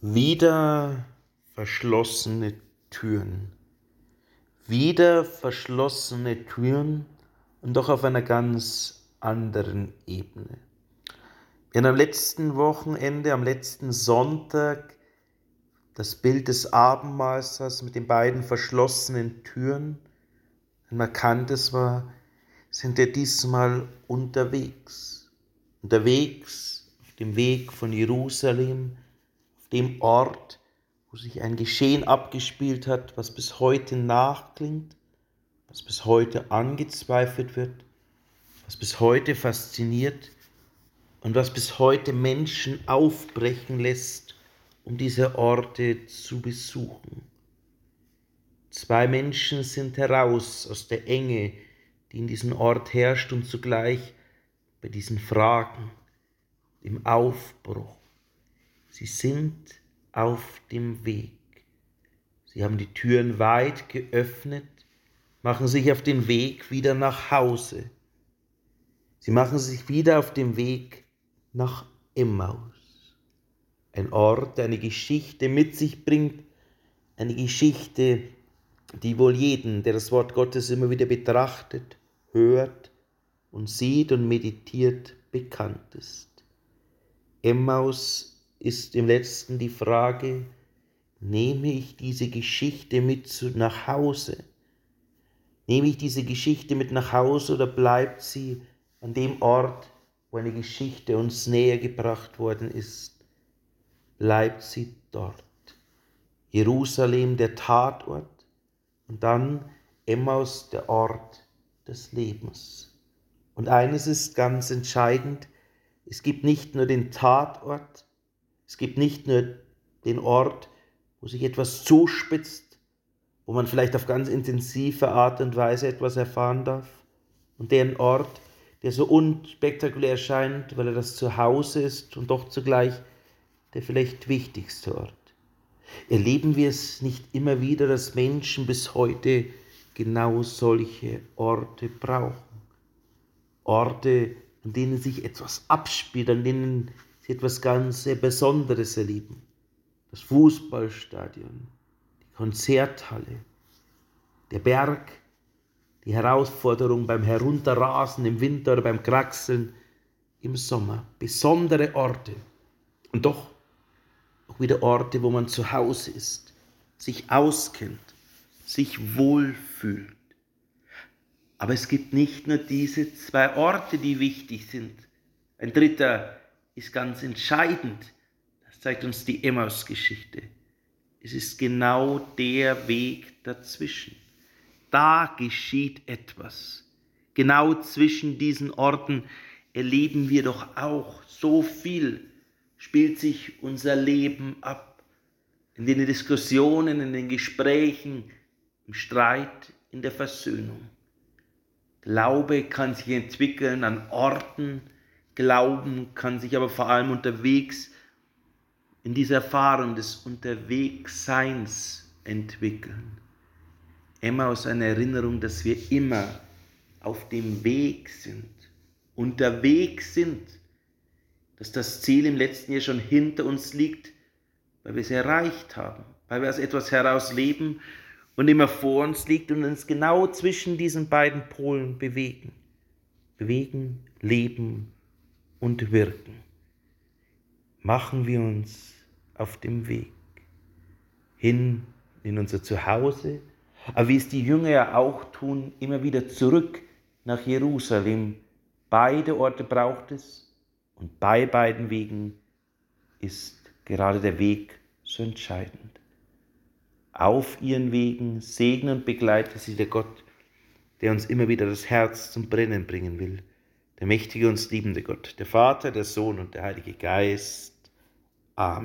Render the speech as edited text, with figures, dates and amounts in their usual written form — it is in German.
Wieder verschlossene Türen. Wieder verschlossene Türen und doch auf einer ganz anderen Ebene. Wir haben am letzten Wochenende, am letzten Sonntag, das Bild des Abendmahls mit den beiden verschlossenen Türen. Ein markantes war, sind wir diesmal unterwegs. Unterwegs auf dem Weg von Jerusalem, auf dem Ort, wo sich ein Geschehen abgespielt hat, was bis heute nachklingt, was bis heute angezweifelt wird, was bis heute fasziniert und was bis heute Menschen aufbrechen lässt, um diese Orte zu besuchen. Zwei Menschen sind heraus aus der Enge, die in diesem Ort herrscht, und zugleich bei diesen Fragen, im Aufbruch. Sie sind auf dem Weg. Sie haben die Türen weit geöffnet, machen sich auf den Weg wieder nach Hause. Sie machen sich wieder auf den Weg nach Emmaus. Ein Ort, der eine Geschichte mit sich bringt, eine Geschichte, die wohl jeden, der das Wort Gottes immer wieder betrachtet, hört und sieht und meditiert, bekannt ist. Emmaus ist im Letzten die Frage, nehme ich diese Geschichte mit nach Hause? Nehme ich diese Geschichte mit nach Hause oder bleibt sie an dem Ort, wo eine Geschichte uns näher gebracht worden ist? Bleibt sie dort? Jerusalem der Tatort und dann Emmaus der Ort des Lebens. Und eines ist ganz entscheidend, es gibt nicht nur den Tatort, es gibt nicht nur den Ort, wo sich etwas zuspitzt, wo man vielleicht auf ganz intensive Art und Weise etwas erfahren darf, und den Ort, der so unspektakulär scheint, weil er das Zuhause ist und doch zugleich der vielleicht wichtigste Ort. Erleben wir es nicht immer wieder, dass Menschen bis heute genau solche Orte brauchen? Orte, an denen sich etwas abspielt, an denen sie etwas ganz Besonderes erleben. Das Fußballstadion, die Konzerthalle, der Berg, die Herausforderung beim Herunterrasen im Winter oder beim Kraxeln im Sommer. Besondere Orte. Und doch auch wieder Orte, wo man zu Hause ist, sich auskennt, sich wohlfühlt. Aber es gibt nicht nur diese zwei Orte, die wichtig sind. Ein dritter ist ganz entscheidend. Das zeigt uns die Emmaus-Geschichte. Es ist genau der Weg dazwischen. Da geschieht etwas. Genau zwischen diesen Orten erleben wir doch auch so viel, spielt sich unser Leben ab. In den Diskussionen, in den Gesprächen, im Streit, in der Versöhnung. Glaube kann sich entwickeln an Orten, Glauben kann sich aber vor allem unterwegs in dieser Erfahrung des Unterwegsseins entwickeln. Emmaus eine Erinnerung, dass wir immer auf dem Weg sind, unterwegs sind, dass das Ziel im letzten Jahr schon hinter uns liegt, weil wir es erreicht haben, weil wir aus etwas heraus leben und immer vor uns liegt und uns genau zwischen diesen beiden Polen bewegen. Bewegen, leben und wirken. Machen wir uns auf dem Weg hin in unser Zuhause, aber wie es die Jünger ja auch tun, immer wieder zurück nach Jerusalem. Beide Orte braucht es und bei beiden Wegen ist gerade der Weg so entscheidend. Auf ihren Wegen segne und begleite sie der Gott, der uns immer wieder das Herz zum Brennen bringen will. Der mächtige und liebende Gott, der Vater, der Sohn und der Heilige Geist. Amen.